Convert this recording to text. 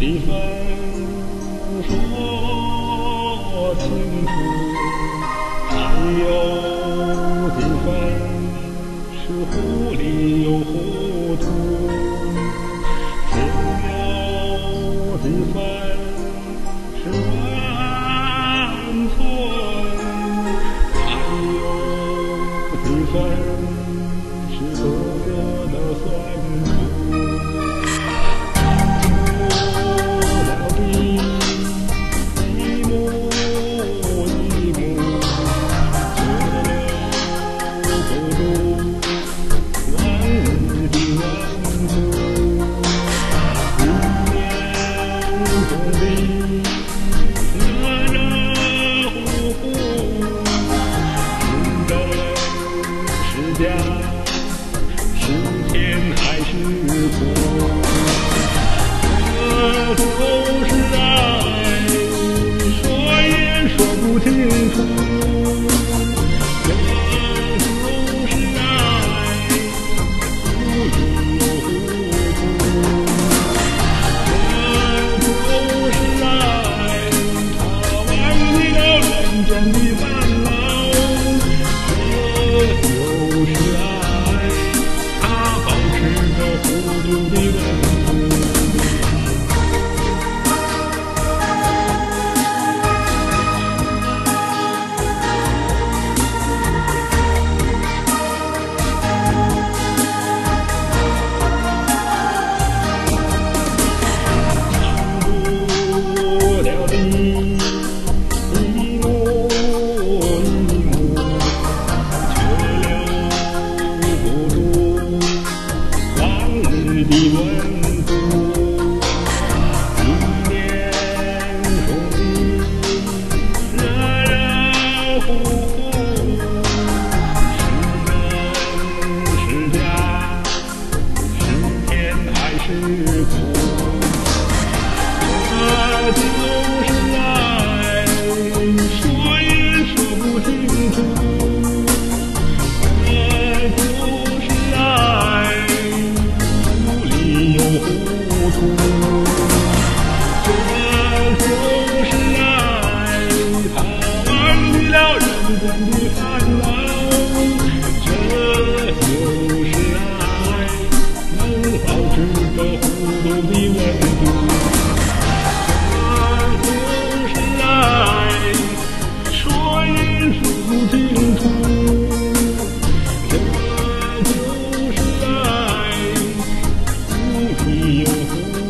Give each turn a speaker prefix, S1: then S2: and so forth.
S1: 的分说清楚，还有的分是糊里又糊涂，只有的分是温存，还有的分是个个的酸楚。是甜还是苦？这都是爱，说也说不清楚。这都是爱，糊里又糊涂。这都是爱，它忘记了认真的烦恼。这就是爱。糊涂的温度。唱不了的一幕一幕，却留不住往日的温度。一年中的热热乎乎，是真是假，是甜还是苦？这就是爱，说也说不清楚。这就是爱，糊里又糊涂。这就是爱，它忘记了认真的烦恼。这就是爱，能保持着糊涂的温度。说也说不清楚，这就是爱，糊里又糊涂。